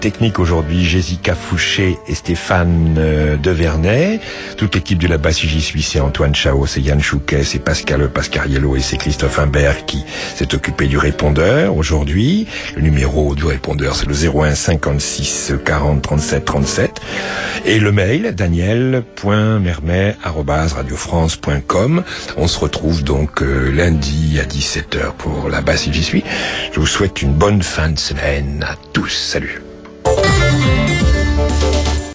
Technique aujourd'hui, Jessica Fouché et Stéphane Devernay. Toute l'équipe de la basse, j'y suis, c'est Antoine Chao, c'est Yann Chouquet, c'est Pascal Pascariello et c'est Christophe Imbert qui s'est occupé du répondeur aujourd'hui. Le numéro du répondeur, c'est le 01 56 40 37 37. Et le mail, daniel.mermet@radiofrance.com. On se retrouve donc lundi à 17h pour la basse, j'y suis. Je vous souhaite une bonne fin de semaine à tous. Salut.